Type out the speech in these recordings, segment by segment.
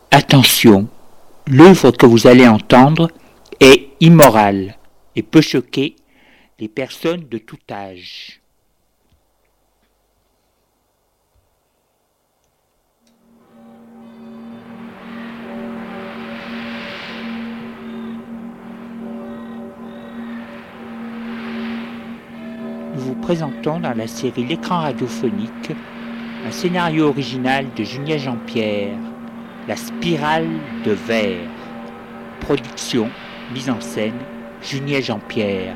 Attention, l'œuvre que vous allez entendre est immorale et peut choquer les personnes de tout âge. Nous vous présentons dans la série L'écran radiophonique un scénario original de Julien Jean-Pierre, La spirale de verre. Production, mise en scène, Julien Jean-Pierre.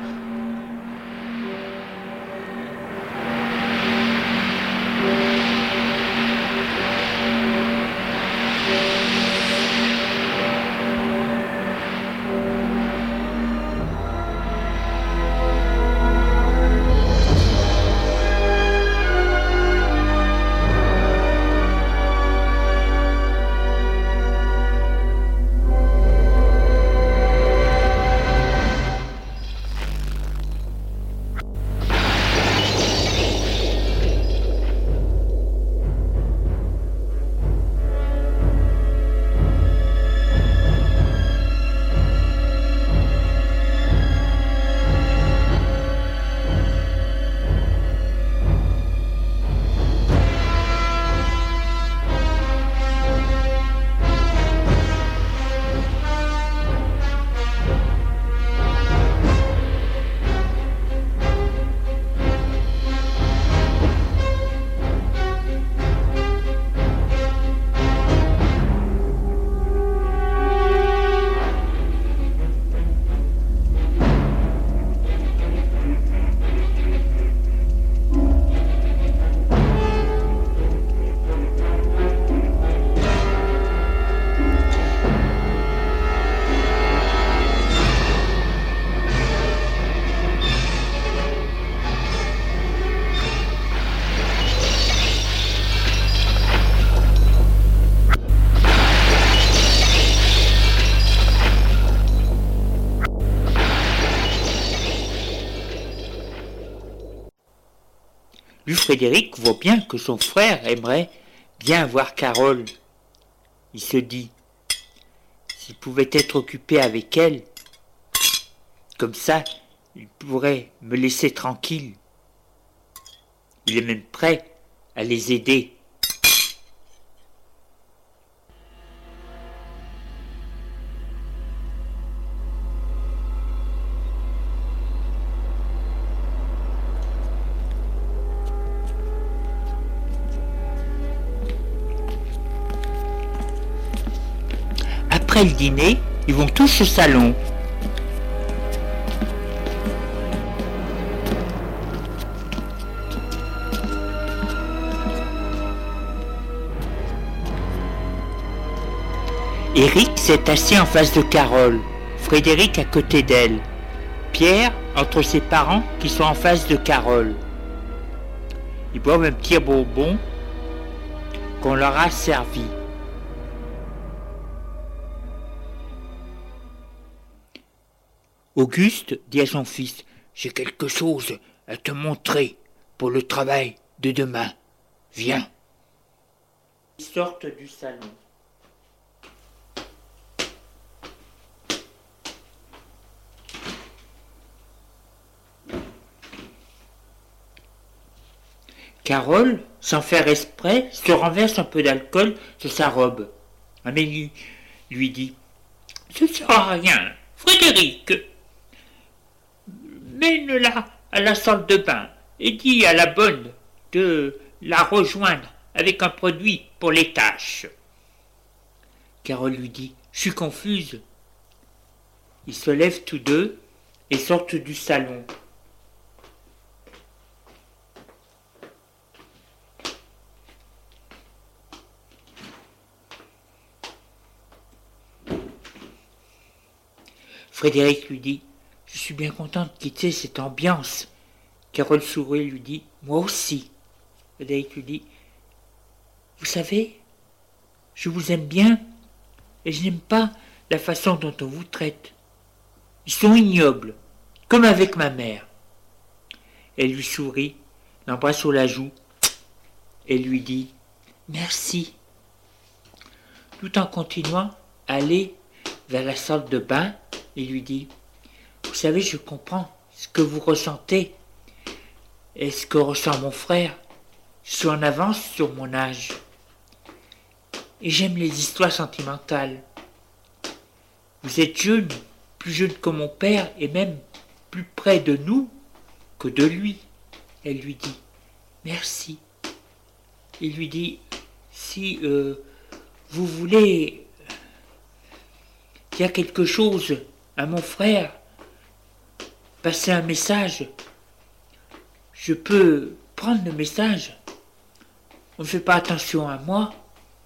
Lui, Frédéric voit bien que son frère aimerait bien voir Carole. Il se dit, s'il pouvait être occupé avec elle, comme ça, il pourrait me laisser tranquille. Il est même prêt à les aider. Après le dîner, ils vont tous au salon. Éric s'est assis en face de Carole, Frédéric à côté d'elle, Pierre entre ses parents qui sont en face de Carole. Ils boivent un petit bonbon qu'on leur a servi. Auguste dit à son fils, « J'ai quelque chose à te montrer pour le travail de demain. Viens. » Ils sortent du salon. Carole, sans faire exprès, se renverse un peu d'alcool sur sa robe. Amélie lui dit, « Ce ne sera rien, Frédéric. Mène-la à la salle de bain et dis à la bonne de la rejoindre avec un produit pour les taches. » Carole lui dit, « Je suis confuse. » Ils se lèvent tous deux et sortent du salon. Frédéric lui dit, « Je suis bien content de quitter cette ambiance. » Carole sourit et lui dit, « Moi aussi. » Frédéric lui dit, « Vous savez, je vous aime bien et je n'aime pas la façon dont on vous traite. Ils sont ignobles, comme avec ma mère. » Elle lui sourit, l'embrasse sur la joue et lui dit, « Merci. » tout en continuant à aller vers la salle de bain. Il lui dit, vous savez, je comprends ce que vous ressentez et ce que ressent mon frère. Je suis en avance sur mon âge. Et j'aime les histoires sentimentales. Vous êtes jeune, plus jeune que mon père, et même plus près de nous que de lui. Elle lui dit, merci. Il lui dit, si vous voulez dire quelque chose à mon frère, passer un message, je peux prendre le message. On ne fait pas attention à moi,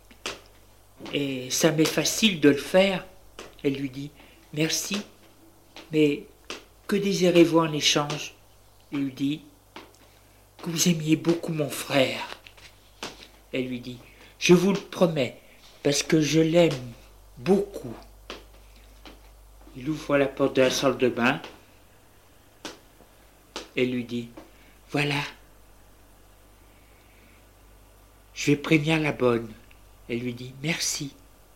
et ça m'est facile de le faire. Elle lui dit, merci, mais que désirez-vous en échange? Il lui dit, que vous aimiez beaucoup mon frère. Elle lui dit, je vous le promets, parce que je l'aime beaucoup. Il ouvre la porte de la salle de bain et lui dit, voilà, je vais prévenir la bonne. Elle lui dit, merci.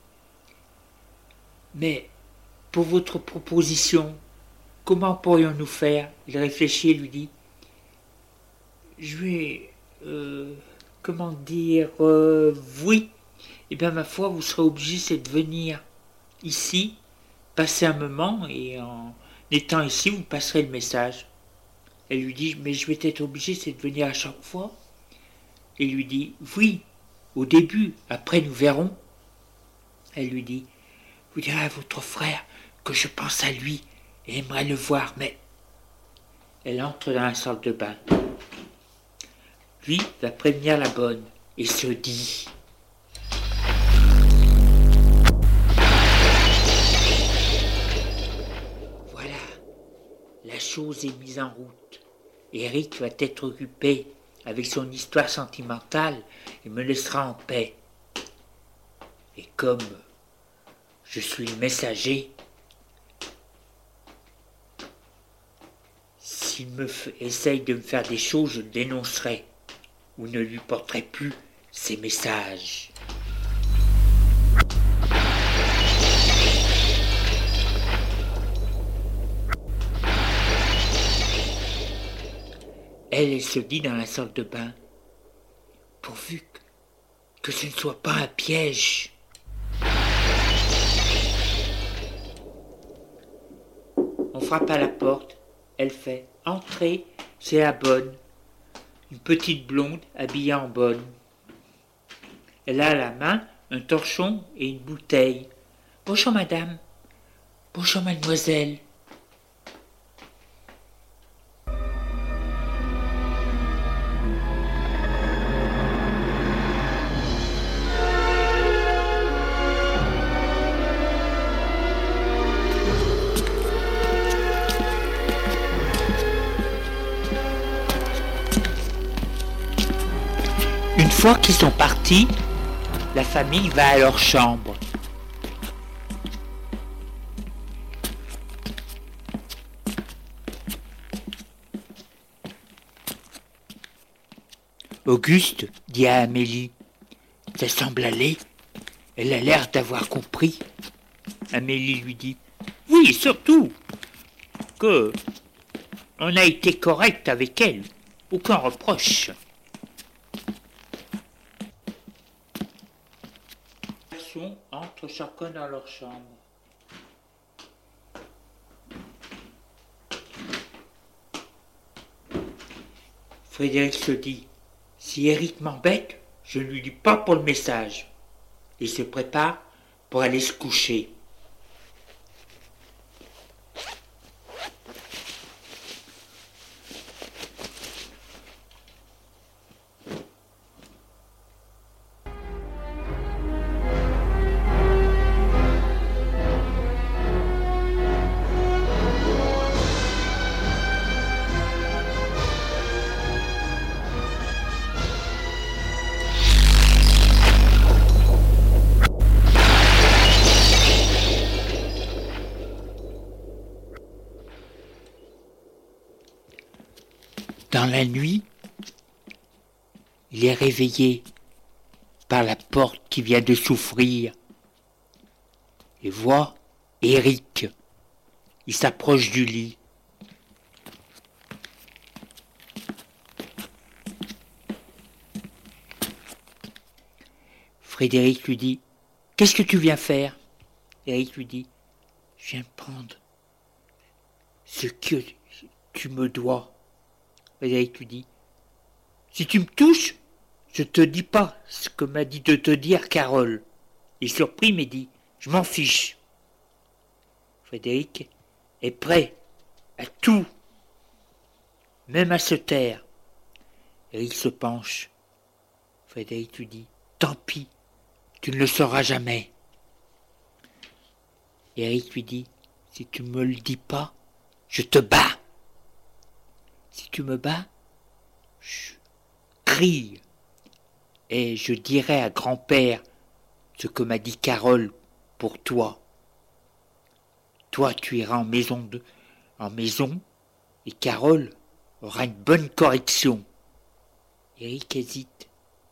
Mais pour votre proposition, comment pourrions-nous faire? Il réfléchit et lui dit, je vais, comment dire, oui. Eh bien, ma foi, vous serez obligé, c'est de venir ici, passer un moment, et en étant ici, vous passerez le message. Elle lui dit, mais je vais être obligé, c'est de venir à chaque fois. Il lui dit, oui, au début, après nous verrons. Elle lui dit, vous direz à votre frère que je pense à lui et aimerais le voir, mais... Elle entre dans la salle de bain. Lui va prévenir la bonne et se dit... Voilà, la chose est mise en route. Eric va être occupé avec son histoire sentimentale et me laissera en paix. Et comme je suis le messager, s'il essaye de me faire des choses, je le dénoncerai ou ne lui porterai plus ses messages. Elle se dit dans la salle de bain, pourvu que ce ne soit pas un piège. On frappe à la porte, elle fait « Entrez, c'est la bonne », une petite blonde habillée en bonne. Elle a à la main un torchon et une bouteille. « Bonjour madame, bonjour mademoiselle. » Une fois qu'ils sont partis, la famille va à leur chambre. Auguste dit à Amélie, « Ça semble aller, elle a l'air d'avoir compris. » Amélie lui dit, « Oui, surtout que on a été correct avec elle, aucun reproche. » Les garçons entrent chacun dans leur chambre. Frédéric se dit, si Eric m'embête, je ne lui dis pas pour le message. Il se prépare pour aller se coucher. Dans la nuit, il est réveillé par la porte qui vient de s'ouvrir et voit Eric. Il s'approche du lit. Frédéric lui dit « Qu'est-ce que tu viens faire ?» Eric lui dit « Je viens prendre ce que tu me dois. » Frédéric lui dit « Si tu me touches, je te dis pas ce que m'a dit de te dire Carole. » Il surpris mais dit « Je m'en fiche. » Frédéric est prêt à tout, même à se taire. Eric se penche. Frédéric lui dit « Tant pis, tu ne le sauras jamais. » Eric lui dit « Si tu me le dis pas, je te bats. Si tu me bats, je crie et je dirai à grand-père ce que m'a dit Carole pour toi. Toi, tu iras en maison et Carole aura une bonne correction. » Eric hésite.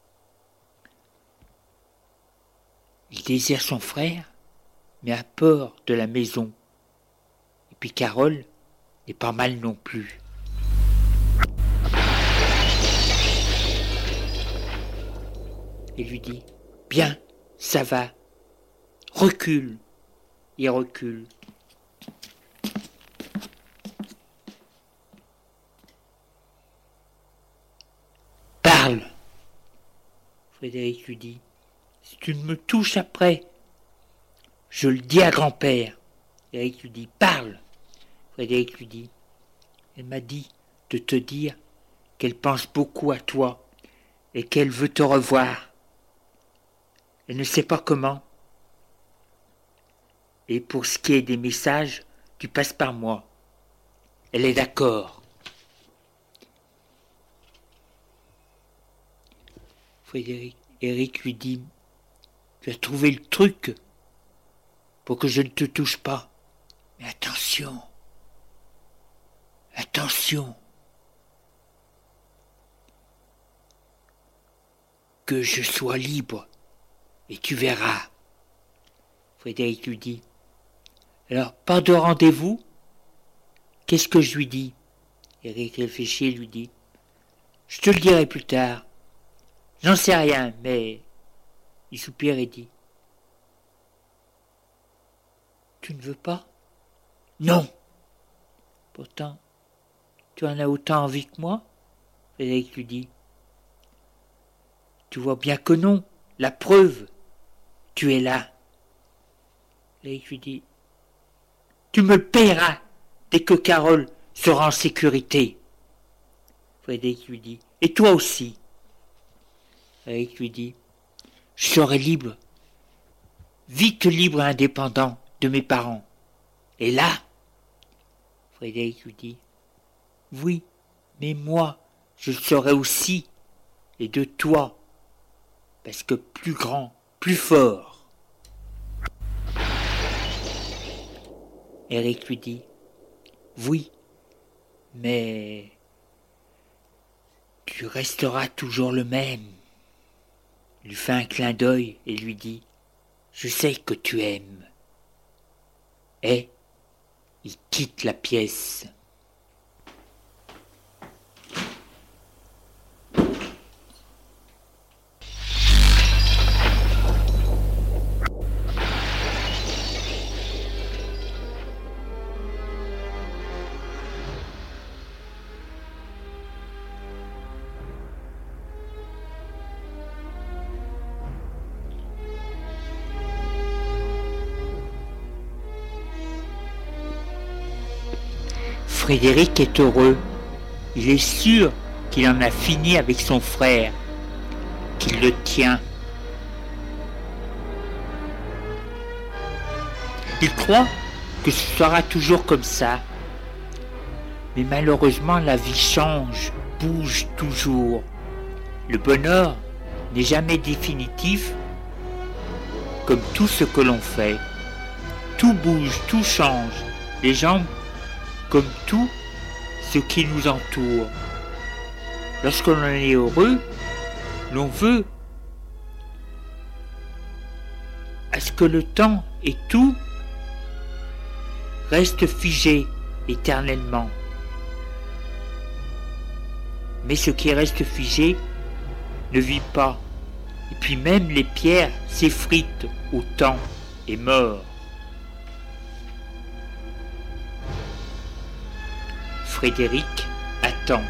Il désire son frère, mais a peur de la maison. Et puis Carole n'est pas mal non plus. Il lui dit « Bien, ça va. Recule. » Il recule. « Parle. » Frédéric lui dit « Si tu ne me touches après, je le dis à grand-père. » Eric lui dit « Parle. » Frédéric lui dit « Elle m'a dit de te dire qu'elle pense beaucoup à toi et qu'elle veut te revoir. Elle ne sait pas comment. Et pour ce qui est des messages, tu passes par moi. Elle est d'accord. » Eric lui dit « Tu as trouvé le truc pour que je ne te touche pas. Mais attention, attention, que je sois libre et tu verras. » Frédéric lui dit « Alors, pas de rendez-vous ? Qu'est-ce que je lui dis ?» Eric réfléchit et lui dit « Je te le dirai plus tard. J'en sais rien, mais... » Il soupire et dit « Tu ne veux pas ? » « Non. » « Pourtant, tu en as autant envie que moi ?» Frédéric lui dit « Tu vois bien que non. La preuve, tu es là. » Frédéric lui dit « Tu me le payeras dès que Carole sera en sécurité. » Frédéric lui dit « Et toi aussi. » Frédéric lui dit « Je serai libre, vite libre et indépendant de mes parents. Et là ?» Frédéric lui dit « Oui, mais moi, je le serai aussi, et de toi, parce que plus grand, plus fort. » Eric lui dit « Oui, mais tu resteras toujours le même. » Il lui fait un clin d'œil et lui dit « Je sais que tu aimes. » Et il quitte la pièce. Frédéric est heureux. Il est sûr qu'il en a fini avec son frère, qu'il le tient. Il croit que ce sera toujours comme ça. Mais malheureusement, la vie change, bouge toujours. Le bonheur n'est jamais définitif, comme tout ce que l'on fait. Tout bouge, tout change. Les gens comme tout ce qui nous entoure. Lorsque l'on est heureux, l'on veut à ce que le temps et tout reste figé éternellement. Mais ce qui reste figé ne vit pas, et puis même les pierres s'effritent au temps et meurent. Frédéric attend.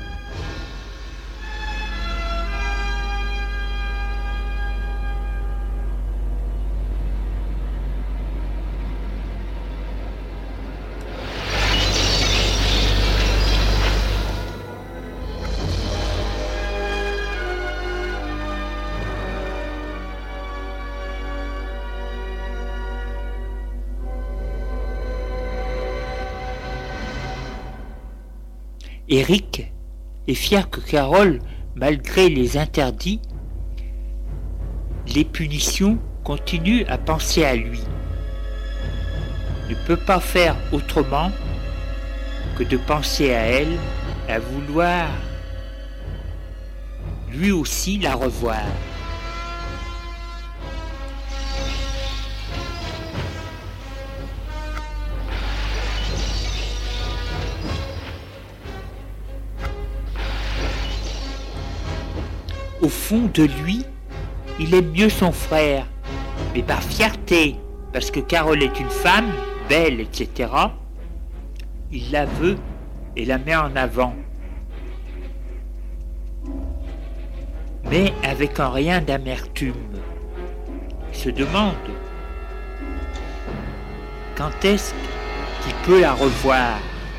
Éric est fier que Carole, malgré les interdits, les punitions, continue à penser à lui. Ne peut pas faire autrement que de penser à elle, à vouloir lui aussi la revoir. Au fond de lui, il aime mieux son frère, mais par fierté, parce que Carole est une femme, belle, etc., il la veut et la met en avant. Mais avec un rien d'amertume. Il se demande quand est-ce qu'il peut la revoir.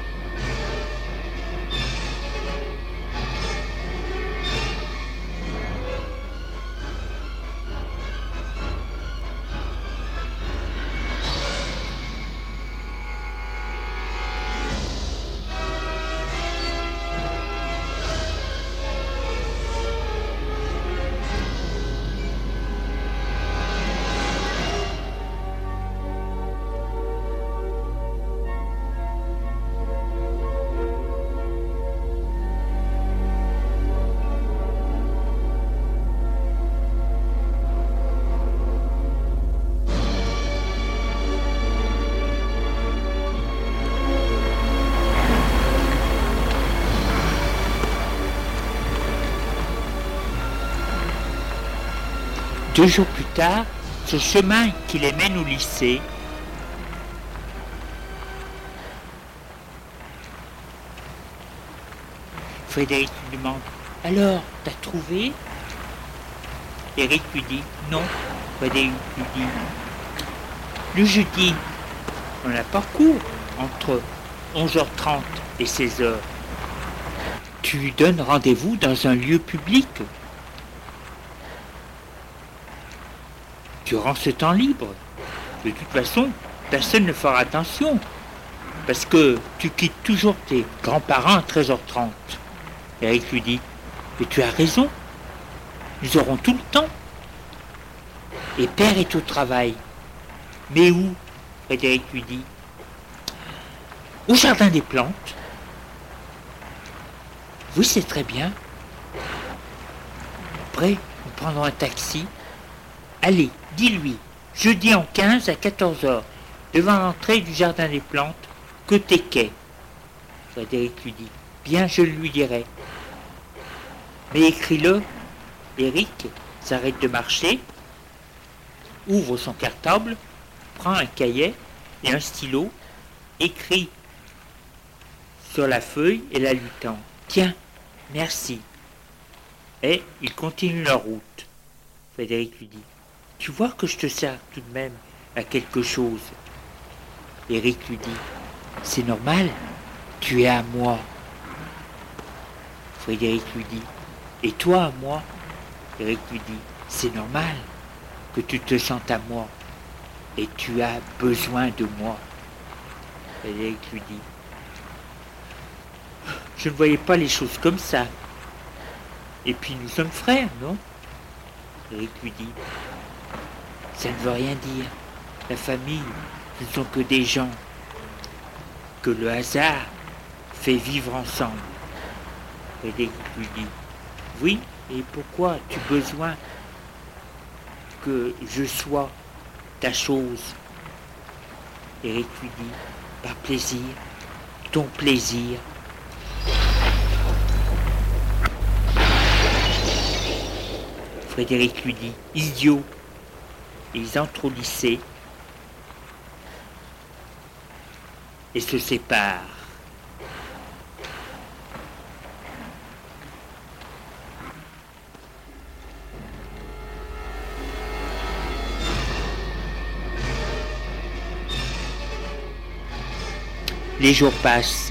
Deux jours plus tard, ce chemin qui les mène au lycée, Frédéric lui demande « Alors, t'as trouvé ?» Éric lui dit « Non ». Frédéric lui dit « Le jeudi, on a parcours entre 11h30 et 16h. Tu lui donnes rendez-vous dans un lieu public. Durant ce temps libre, de toute façon, personne ne fera attention, parce que tu quittes toujours tes grands-parents à 13h30. Éric lui dit, mais tu as raison, nous aurons tout le temps. Et père est au travail. Mais où? Frédéric lui dit, au jardin des plantes. Oui, c'est très bien. Après, nous prendrons un taxi. Allez, dis-lui, jeudi en 15 à 14h, devant l'entrée du jardin des plantes, côté quai. Frédéric lui dit, bien, je lui dirai. Mais écris-le. Éric s'arrête de marcher, ouvre son cartable, prend un cahier et un stylo, écrit sur la feuille et la lui tend. Tiens, merci. Et ils continuent leur route. Frédéric lui dit, tu vois que je te sers tout de même à quelque chose. Éric lui dit, c'est normal, tu es à moi. Frédéric lui dit, et toi à moi? Éric lui dit, c'est normal que tu te sentes à moi et tu as besoin de moi. Frédéric lui dit, je ne voyais pas les choses comme ça. Et puis nous sommes frères, non? Éric lui dit, ça ne veut rien dire. La famille, ce ne sont que des gens que le hasard fait vivre ensemble. Frédéric lui dit, oui, et pourquoi as-tu besoin que je sois ta chose? Éric lui dit, par plaisir, ton plaisir. Frédéric lui dit, idiot. Et ils entrent au lycée et se séparent. Les jours passent.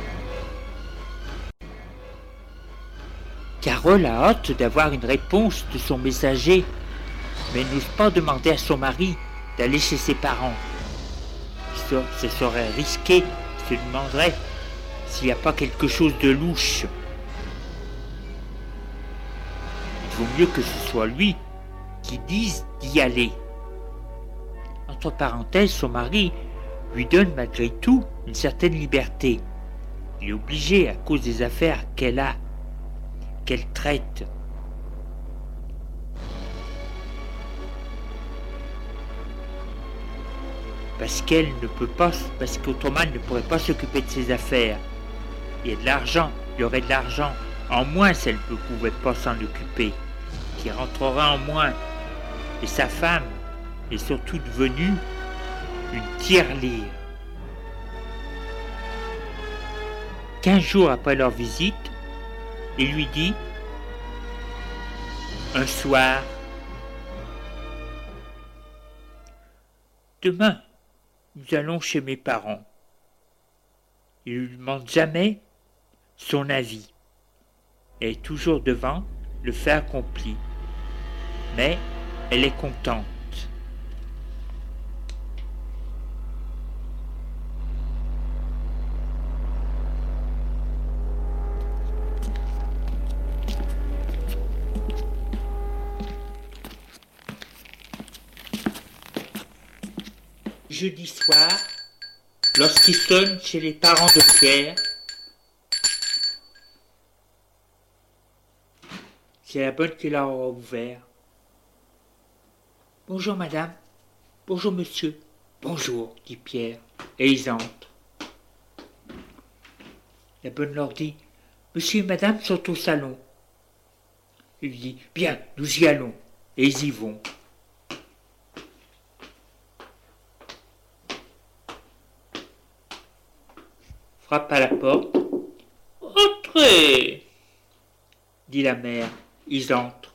Carole a hâte d'avoir une réponse de son messager, mais n'ose pas demander à son mari d'aller chez ses parents. Ce serait risqué, se demanderait s'il n'y a pas quelque chose de louche. Il vaut mieux que ce soit lui qui dise d'y aller. Entre parenthèses, son mari lui donne malgré tout une certaine liberté. Il est obligé à cause des affaires qu'elle traite. Parce qu'autrement elle ne pourrait pas s'occuper de ses affaires. Il y a de l'argent, il y aurait de l'argent. En moins, elle ne pouvait pas s'en occuper. Qui rentrera en moins. Et sa femme est surtout devenue une tirelire. 15 jours après leur visite, il lui dit, un soir, demain, nous allons chez mes parents. Il ne lui demande jamais son avis. Elle est toujours devant le fait accompli. Mais elle est contente. Jeudi soir, lorsqu'il sonne chez les parents de Pierre, c'est la bonne qui leur a ouvert. « Bonjour madame, bonjour monsieur. »« Bonjour, dit Pierre, et ils entrent. La bonne leur dit, « Monsieur et madame sont au salon. » Il lui dit, « Bien, nous y allons. » Et ils y vont. Frappe à la porte. « Entrez !» dit la mère. Ils entrent.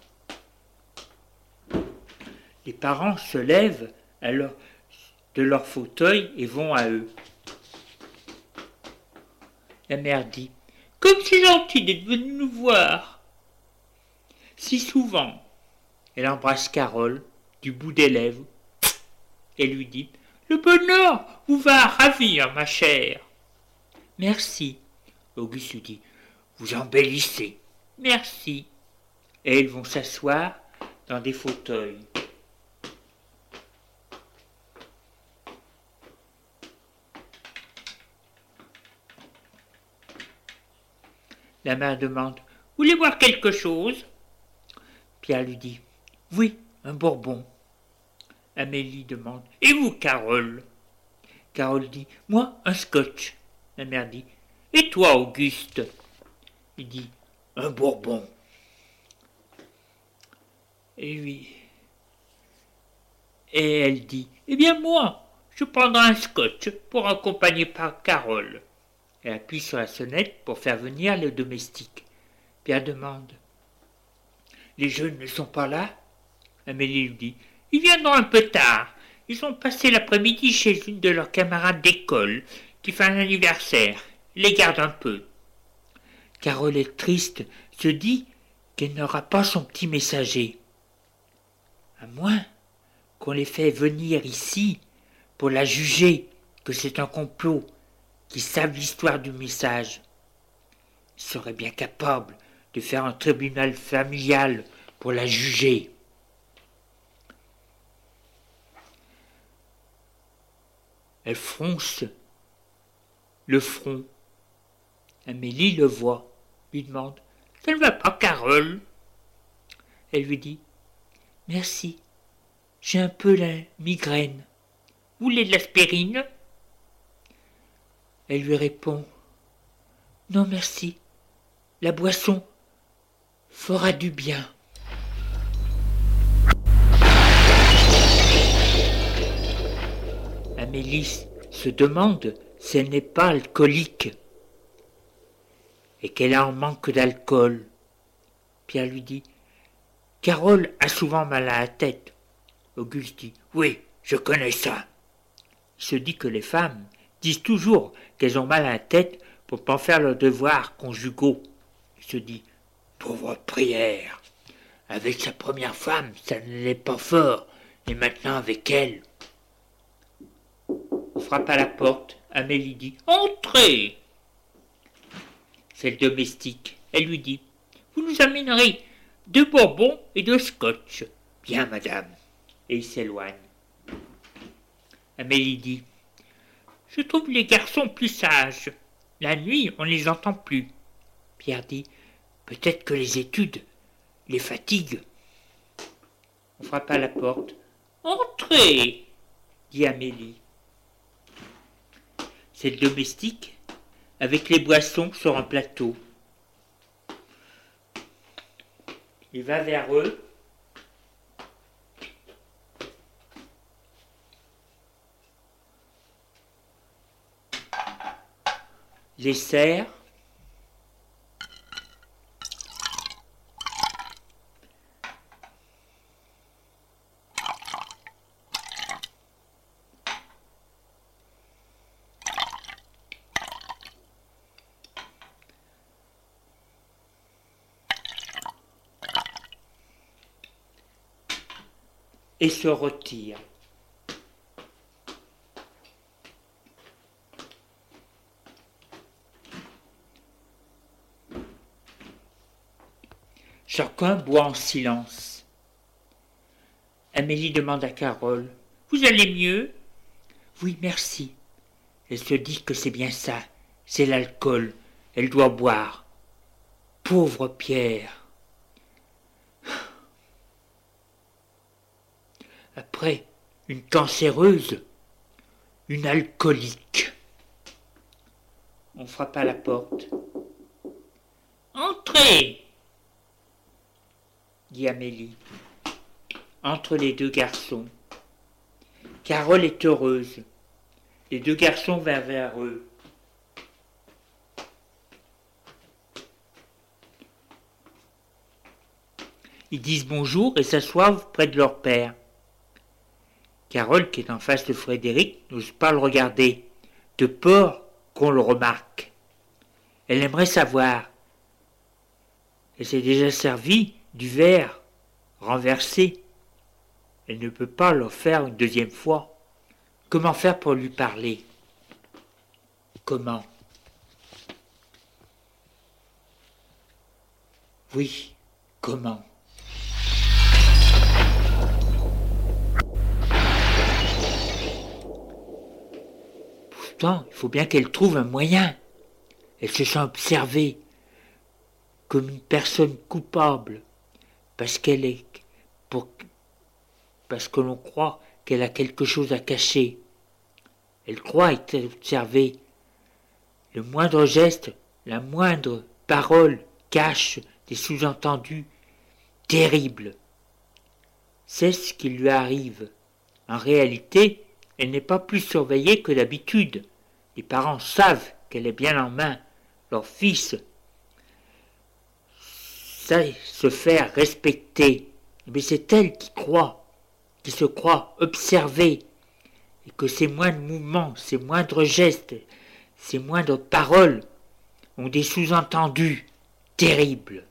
Les parents se lèvent de leur fauteuil et vont à eux. La mère dit, « Comme c'est gentil d'être venu nous voir !» Si souvent, elle embrasse Carole du bout des lèvres et lui dit, « Le bonheur vous va ravir, ma chère. » Merci. Auguste lui dit, « Vous embellissez. » Merci. Et ils vont s'asseoir dans des fauteuils. La mère demande, « Vous voulez boire quelque chose ?» Pierre lui dit, « Oui, un bourbon. » Amélie demande, « Et vous, Carole ?» Carole dit, « Moi, un scotch. » La mère dit, « Et toi, Auguste ?» Il dit, « Un bourbon. » Et elle dit, « Eh bien moi, je prendrai un scotch pour accompagner par Carole. » Elle appuie sur la sonnette pour faire venir le domestique. Pierre demande, « Les jeunes ne sont pas là ?» Amélie lui dit, « Ils viendront un peu tard. Ils ont passé l'après-midi chez une de leurs camarades d'école qui fait un anniversaire. Ils les gardent un peu. » Carole est triste, se dit qu'elle n'aura pas son petit messager. À moins qu'on les fait venir ici pour la juger, que c'est un complot, qu'ils savent l'histoire du message. Ils seraient bien capables de faire un tribunal familial pour la juger. Elle fronce le front. Amélie le voit, lui demande, « Ça ne va pas, Carole ?» Elle lui dit, « Merci, j'ai un peu la migraine. Vous voulez de l'aspirine ?» Elle lui répond « Non, merci, la boisson fera du bien. » Amélie se demande si elle n'est pas alcoolique et qu'elle a un manque d'alcool. Pierre lui dit « Carole a souvent mal à la tête. » Auguste dit « Oui, je connais ça. » Il se dit que les femmes disent toujours qu'elles ont mal à la tête pour ne pas faire leurs devoirs conjugaux. Il se dit « Pauvre Prière, avec sa première femme, ça ne l'est pas fort, et maintenant avec elle. » On frappe à la porte. Amélie dit « Entrez !» C'est le domestique. Elle lui dit « Vous nous amènerez 2 bourbons et 2 scotch. »« Bien, madame. » Et il s'éloigne. Amélie dit « Je trouve les garçons plus sages. La nuit, on ne les entend plus. » Pierre dit « Peut-être que les études les fatiguent. » On frappe à la porte. « Entrez !» dit Amélie. C'est le domestique avec les boissons sur un plateau. Il va vers eux. Les sert. Et se retire. Chacun boit en silence. Amélie demande à Carole « Vous allez mieux ?»« Oui, merci. » Elle se dit que c'est bien ça, c'est l'alcool, elle doit boire. Pauvre Pierre. Après, une cancéreuse, une alcoolique. On frappe à la porte. « Entrez !» dit Amélie. Entre les 2 garçons. Carole est heureuse. Les 2 garçons vont vers eux. Ils disent bonjour et s'assoient près de leur père. Carole, qui est en face de Frédéric, n'ose pas le regarder, de peur qu'on le remarque. Elle aimerait savoir. Elle s'est déjà servie du verre renversé. Elle ne peut pas le faire une 2e fois. Comment faire pour lui parler? Comment? Oui, comment? Pourtant, il faut bien qu'elle trouve un moyen. Elle se sent observée comme une personne coupable parce que l'on croit qu'elle a quelque chose à cacher. Elle croit être observée. Le moindre geste, la moindre parole cache des sous-entendus terribles. C'est ce qui lui arrive. En réalité, elle n'est pas plus surveillée que d'habitude. Les parents savent qu'elle est bien en main. Leur fils sait se faire respecter. Mais c'est elle qui se croit observée, et que ses moindres mouvements, ses moindres gestes, ses moindres paroles ont des sous-entendus terribles.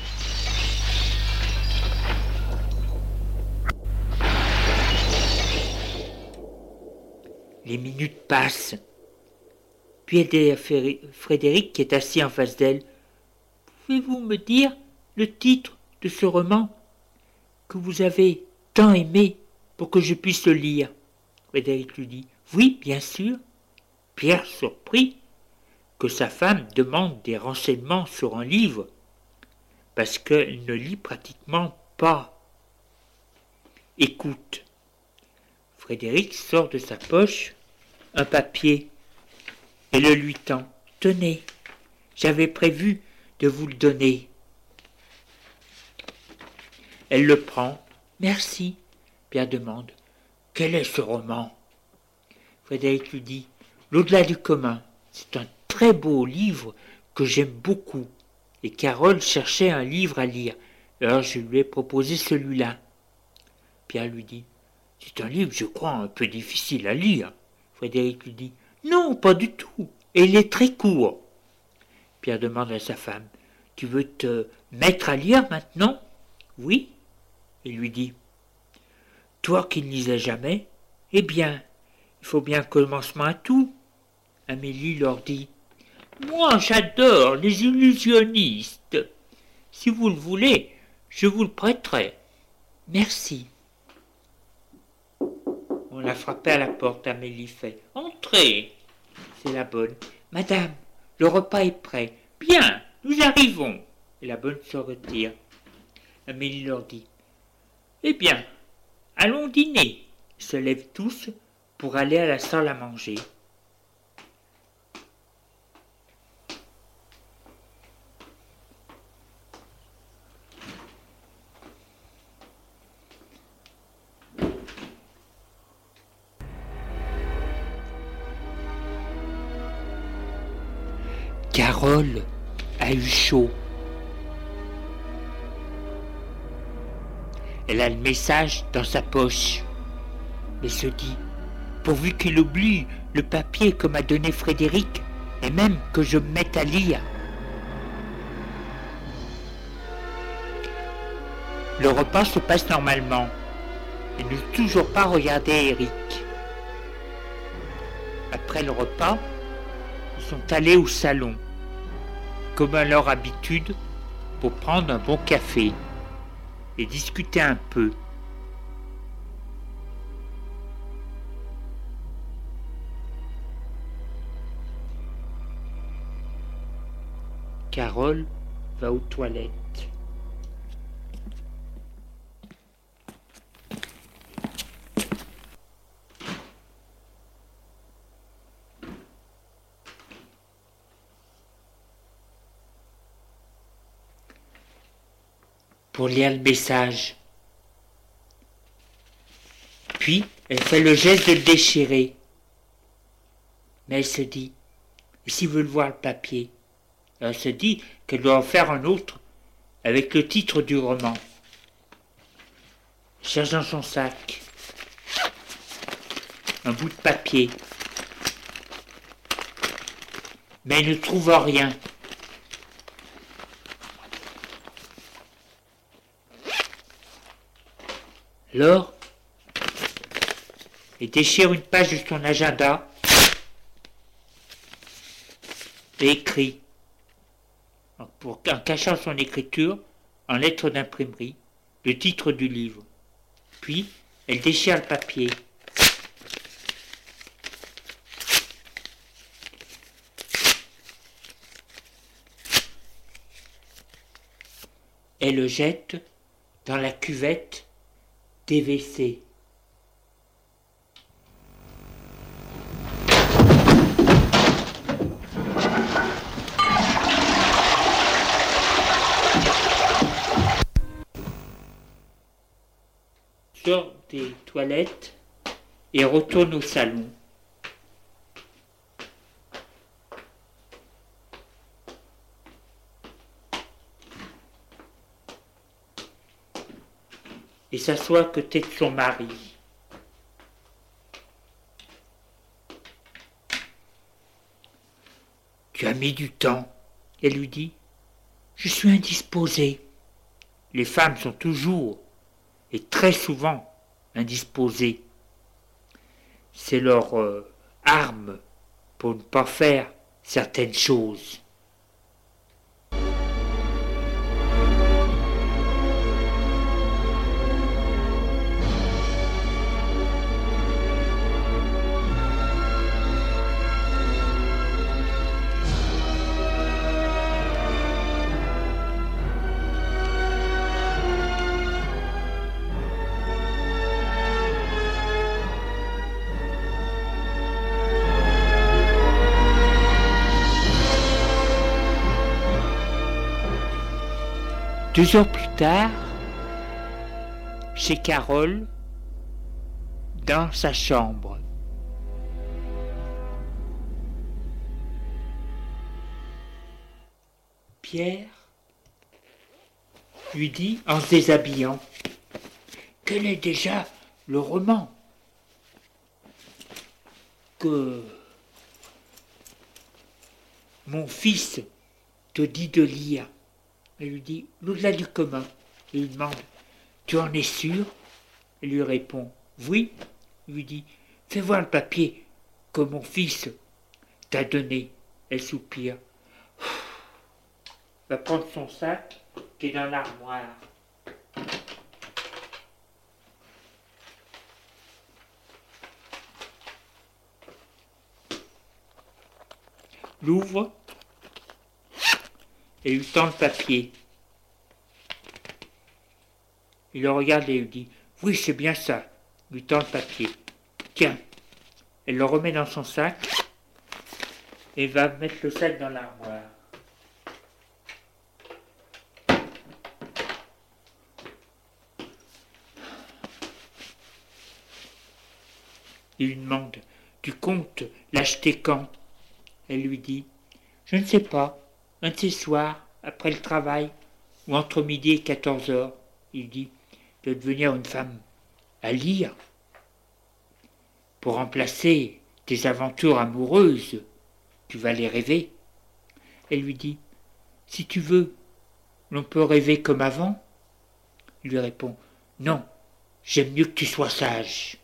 Les minutes passent. Puis elle dit à Frédéric, qui est assis en face d'elle, « Pouvez-vous me dire le titre de ce roman que vous avez tant aimé pour que je puisse le lire ?» Frédéric lui dit « Oui, bien sûr. » Pierre, surpris que sa femme demande des renseignements sur un livre, parce qu'elle ne lit pratiquement pas. Écoute. Frédéric sort de sa poche un papier et le lui tend. Tenez, j'avais prévu de vous le donner. Elle le prend. Merci. Pierre demande. Quel est ce roman? Frédéric lui dit. L'au-delà du commun. C'est un très beau livre que j'aime beaucoup. Et Carole cherchait un livre à lire. Alors je lui ai proposé celui-là. Pierre lui dit. C'est un livre, je crois, un peu difficile à lire. Frédéric lui dit. Non, pas du tout. Et il est très court. Pierre demande à sa femme. Tu veux te mettre à lire maintenant? Oui. Il lui dit. Toi qui ne lisais jamais, eh bien, il faut bien un commencement à tout. Amélie leur dit. Moi, j'adore les illusionnistes. Si vous le voulez, je vous le prêterai. Merci. On l'a frappé à la porte. Amélie fait. Entrez. C'est la bonne. Madame, le repas est prêt. Bien, nous arrivons. Et la bonne se retire. Amélie leur dit. Eh bien, allons dîner. Ils se lèvent tous pour aller à la salle à manger. Carole a eu chaud. Elle a le message dans sa poche, mais se dit, pourvu qu'il oublie le papier que m'a donné Frédéric, et même que je me mette à lire. Le repas se passe normalement. Elle n'a toujours pas regardé Eric. Après le repas, ils sont allés au salon, comme à leur habitude, pour prendre un bon café et discuter un peu. Carole va aux toilettes. Pour lire le message. Puis, elle fait le geste de le déchirer. Mais elle se dit, et s'ils veulent voir le papier? Elle se dit qu'elle doit en faire un autre avec le titre du roman. Elle cherche dans son sac un bout de papier. Mais elle ne trouve rien. Alors, elle déchire une page de son agenda et écrit, en cachant son écriture, en lettres d'imprimerie, le titre du livre. Puis, elle déchire le papier. Elle le jette dans la cuvette des WC. Sort des toilettes et retourne au salon. Et s'assoit à côté de son mari. Tu as mis du temps. Elle lui dit, je suis indisposée. Les femmes sont toujours et très souvent indisposées. C'est leur arme pour ne pas faire certaines choses. 2 heures plus tard, chez Carole, dans sa chambre. Pierre lui dit en se déshabillant: quel est déjà le roman que mon fils te dit de lire? Elle lui dit: l'au-delà du commun. Il lui demande: tu en es sûr? Elle lui répond: oui. Il lui dit: fais voir le papier que mon fils t'a donné. Elle soupire, va prendre son sac qui est dans l'armoire. L'ouvre et lui tend le papier. Il le regarde et lui dit: oui, c'est bien ça. Il lui tend le papier. Tiens. Elle le remet dans son sac et va mettre le sac dans l'armoire. Il lui demande: tu comptes l'acheter quand? Elle lui dit: je ne sais pas, un de ces soirs, après le travail, ou entre midi et 14 heures. Il dit: de devenir une femme à lire, pour remplacer tes aventures amoureuses, tu vas les rêver. Elle lui dit: si tu veux, l'on peut rêver comme avant. Il lui répond: non, j'aime mieux que tu sois sage.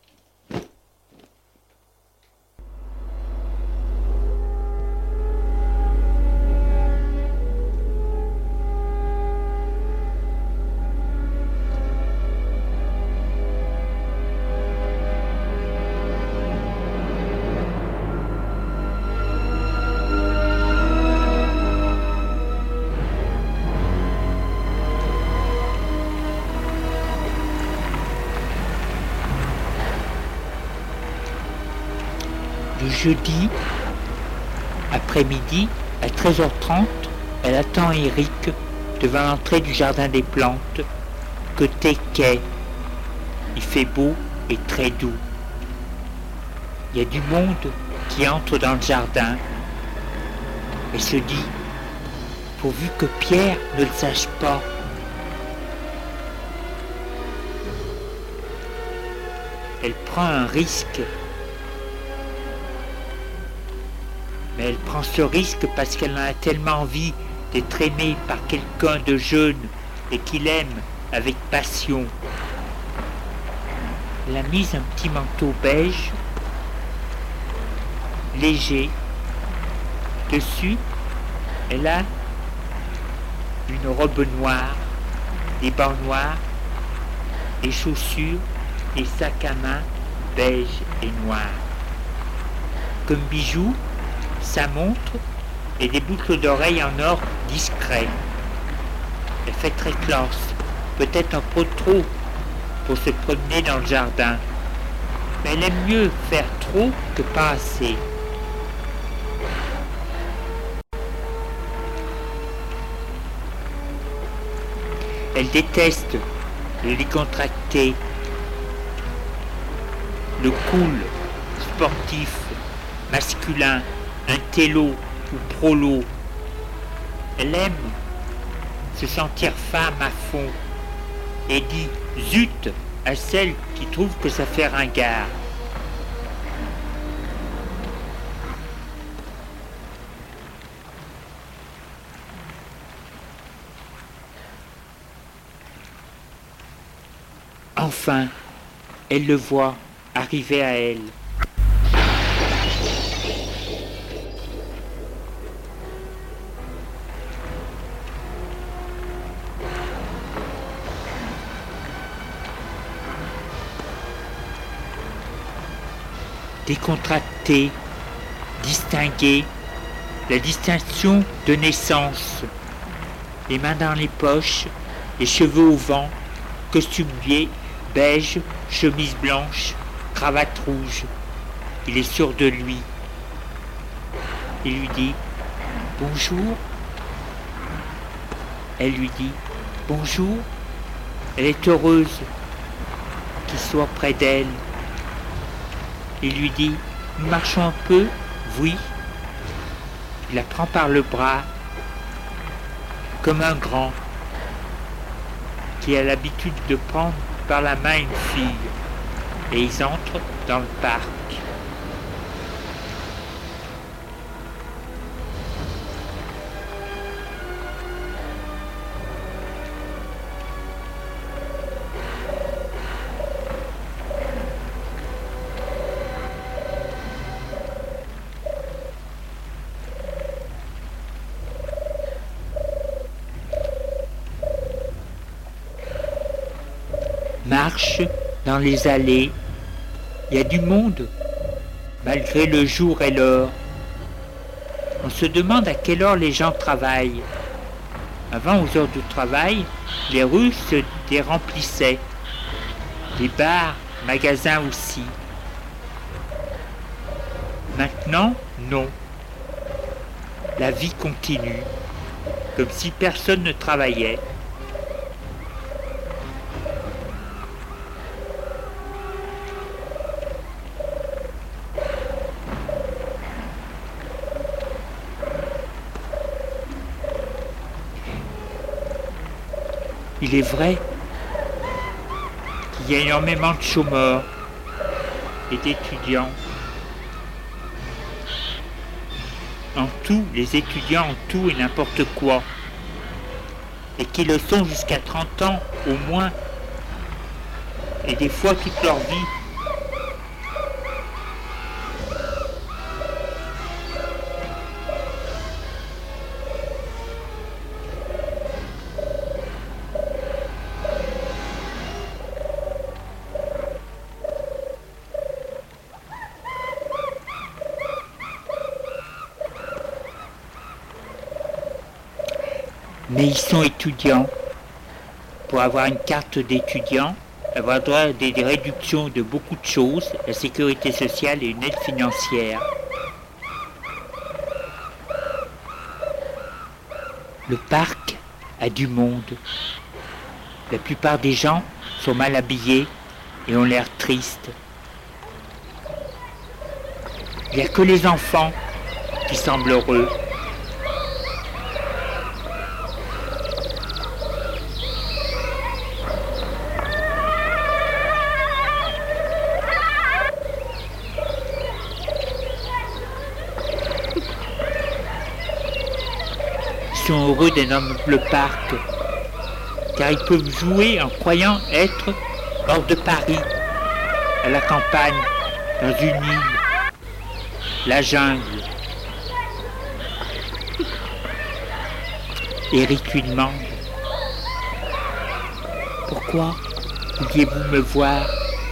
Le jeudi, après-midi, à 13h30, elle attend Eric devant l'entrée du jardin des plantes, côté quai. Il fait beau et très doux. Il y a du monde qui entre dans le jardin et se dit: pourvu que Pierre ne le sache pas. Elle prend un risque. Mais elle prend ce risque parce qu'elle en a tellement envie d'être aimée par quelqu'un de jeune et qu'il aime avec passion. Elle a mis un petit manteau beige, léger. Dessus, elle a une robe noire, des bas noirs, des chaussures et sac à main beige et noir. Comme bijoux, sa montre et des boucles d'oreilles en or discret. Elle fait très classe, peut-être un peu trop pour se promener dans le jardin, mais elle aime mieux faire trop que pas assez. Elle déteste le décontracté, le cool, sportif, masculin, intello ou prolo. Elle aime se sentir femme à fond et dit zut à celle qui trouve que ça fait ringard. Enfin, elle le voit arriver à elle. Décontracté, distingué, la distinction de naissance, les mains dans les poches, les cheveux au vent, costume beige, chemise blanche, cravate rouge. Il est sûr de lui. Il lui dit bonjour. Elle lui dit Bonjour. Elle est heureuse qu'il soit près d'elle. Il lui dit, nous marchons un peu? Oui. Il la prend par le bras, comme un grand, qui a l'habitude de prendre par la main une fille. Et ils entrent dans le parc. Marche dans les allées, il y a du monde, malgré le jour et l'heure. On se demande à quelle heure les gens travaillent. Avant, aux heures de travail, les rues se déremplissaient. Les bars, magasins aussi. Maintenant, non. La vie continue, comme si personne ne travaillait. Il est vrai qu'il y a énormément de chômeurs et d'étudiants. En tout, les étudiants en tout et n'importe quoi. Et qui le sont jusqu'à 30 ans au moins. Et des fois toute leur vie. Mais ils sont étudiants. Pour avoir une carte d'étudiant, avoir droit à des réductions de beaucoup de choses, la sécurité sociale et une aide financière. Le parc a du monde. La plupart des gens sont mal habillés et ont l'air tristes. Il n'y a que les enfants qui semblent heureux. Ils sont heureux d'un noble parc, car ils peuvent jouer en croyant être hors de Paris, à la campagne, dans une île, la jungle. Eric lui demande, pourquoi vouliez-vous me voir?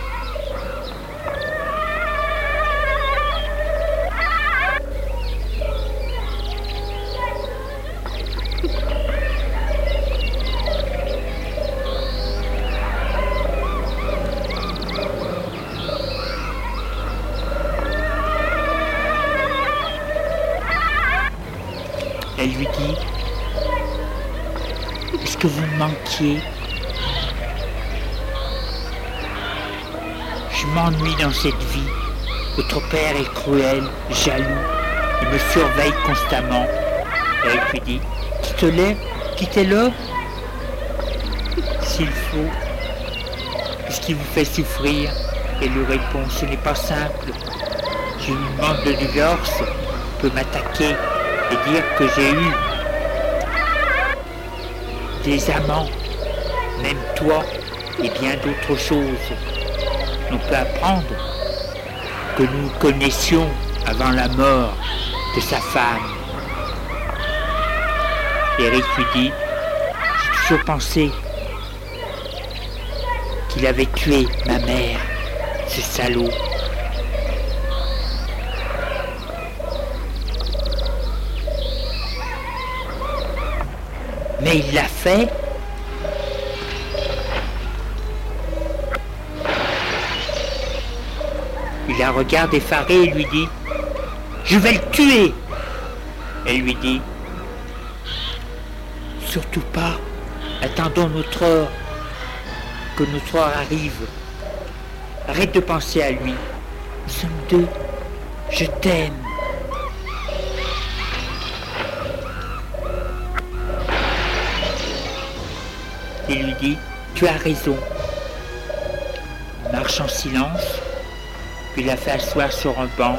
Elle lui dit, est-ce que vous me manquiez? Je m'ennuie dans cette vie. Votre père est cruel, jaloux, il me surveille constamment. Elle lui dit, quittez-le s'il faut, puisqu'il vous fait souffrir. Elle lui répond, ce n'est pas simple. J'ai une demande de divorce, il peut m'attaquer et dire que j'ai eu des amants, même toi et bien d'autres choses. On peut apprendre que nous connaissions avant la mort de sa femme. Eric lui dit, j'ai toujours pensé qu'il avait tué ma mère, ce salaud. Mais il l'a fait. Il la regarde effaré et lui dit, je vais le tuer. Elle lui dit, surtout pas, Attendons notre heure, que notre heure arrive. Arrête de penser à lui. Nous sommes deux. Je t'aime. Il lui dit, tu as raison. Il marche en silence, puis la fait asseoir sur un banc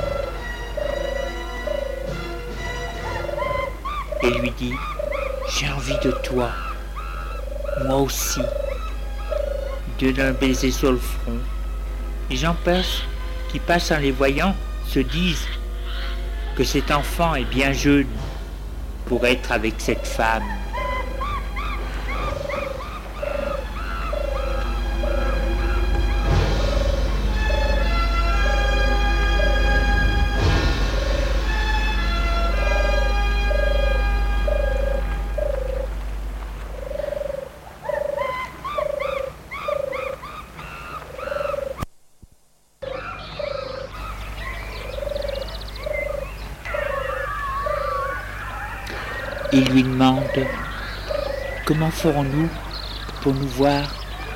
et lui dit, j'ai envie de toi. Moi aussi. Il donne un baiser sur le front. Les gens qui passent en les voyant se disent que cet enfant est bien jeune pour être avec cette femme. Il lui demande « Comment ferons-nous pour nous voir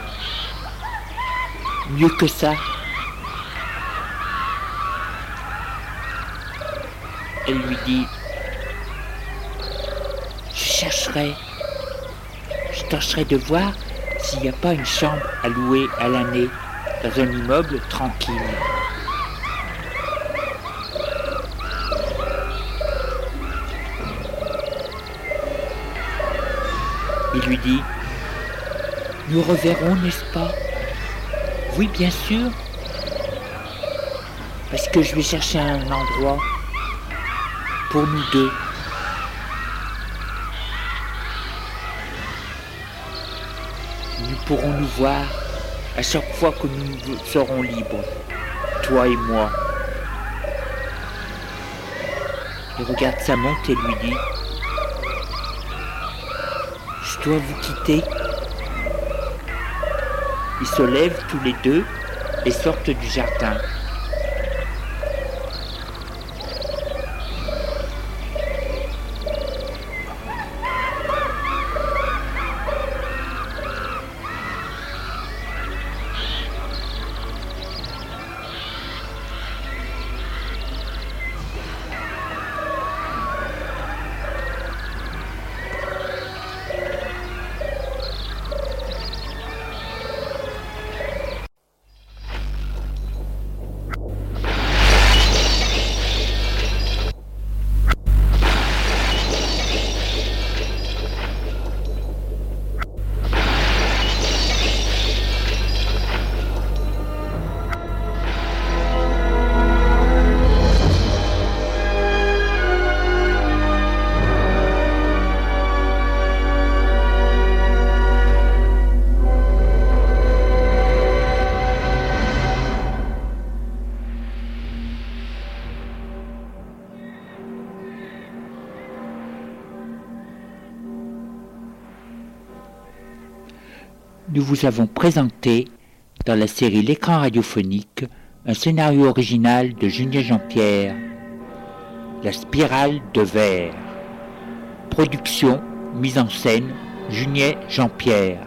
mieux que ça ?» Elle lui dit « Je tâcherai de voir s'il n'y a pas une chambre à louer à l'année dans un immeuble tranquille. » Il lui dit « Nous reverrons, n'est-ce pas ?»« Oui, bien sûr, parce que je vais chercher un endroit pour nous deux. » Nous pourrons nous voir à chaque fois que nous serons libres, toi et moi. Il regarde sa montre et lui dit « Je dois vous quitter. » Ils se lèvent tous les deux et sortent du jardin. Nous vous avons présenté, dans la série L'écran radiophonique, un scénario original de Julien Jean-Pierre, La spirale de verre. Production, mise en scène, Julien Jean-Pierre.